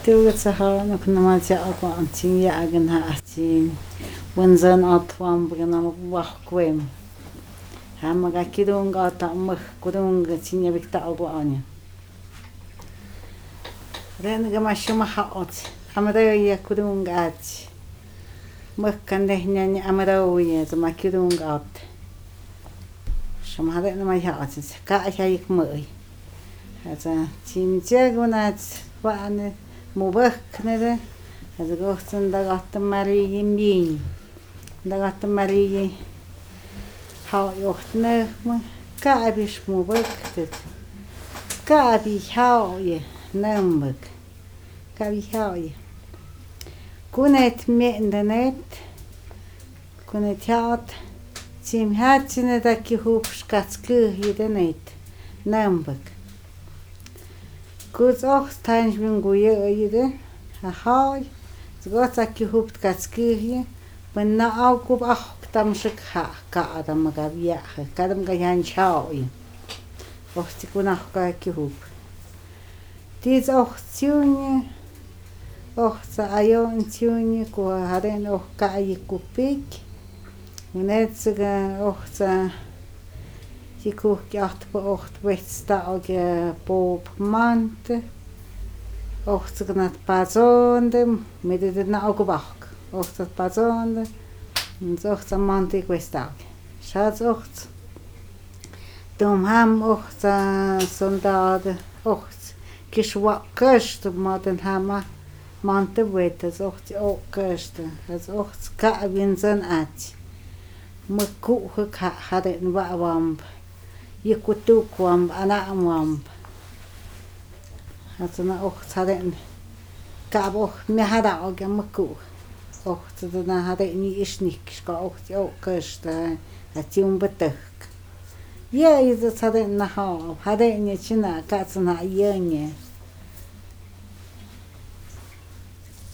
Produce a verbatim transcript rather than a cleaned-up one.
Tuugsa haana kunama jaako antin yaagan haatin wanzan atwam bugana wahkwem hamaga kidunga ta mah kudunga tinya bikta algoanya ren gama shuma haot amada ya kudunga at mah kande nyanya amada uye zama kidunga at shuma hada na mai haot ka hayik mai hasa tinja gunat waane mubaknere hasa gohtan dagat mari yimbi dagat mari ha yohtne ka bish mubaktet ka bi haoye nambak ka bi haoye kunet mendenet kunet haot tim hatsine da ki hubskatske hidenet nambak Kus och tanj min goje öjde. Aha. Zgot ak hupt katskirje. Men na aukub ach tam shik ha ka adam gavia. Kadam ga yan chao. Och tikuna ka ki hup. Dies och tjunje. Och sa ayon tjunje ko haren och ka ikupik. Net sa och sa Die kook acht po ocht wetsdag bob mant. Ocht gnat pazonde met de na ook bak. Ocht dat pazonde. Ocht sa mant ik wetsdag. Schat ocht. Dom ham ocht sondade ocht. Kishwa kust maten hama mante wetes ocht ook kust. Het ocht ka winzen at. Me koe ka hadden wa wamp. Je kutu kwam ana amwamp. Hatna och hade kab och me hada och gamku. Och tadna hade ni isnik ska och jag kösta att jum betak. Ja, ഇത് hade na ha hade ni china katsna yenge.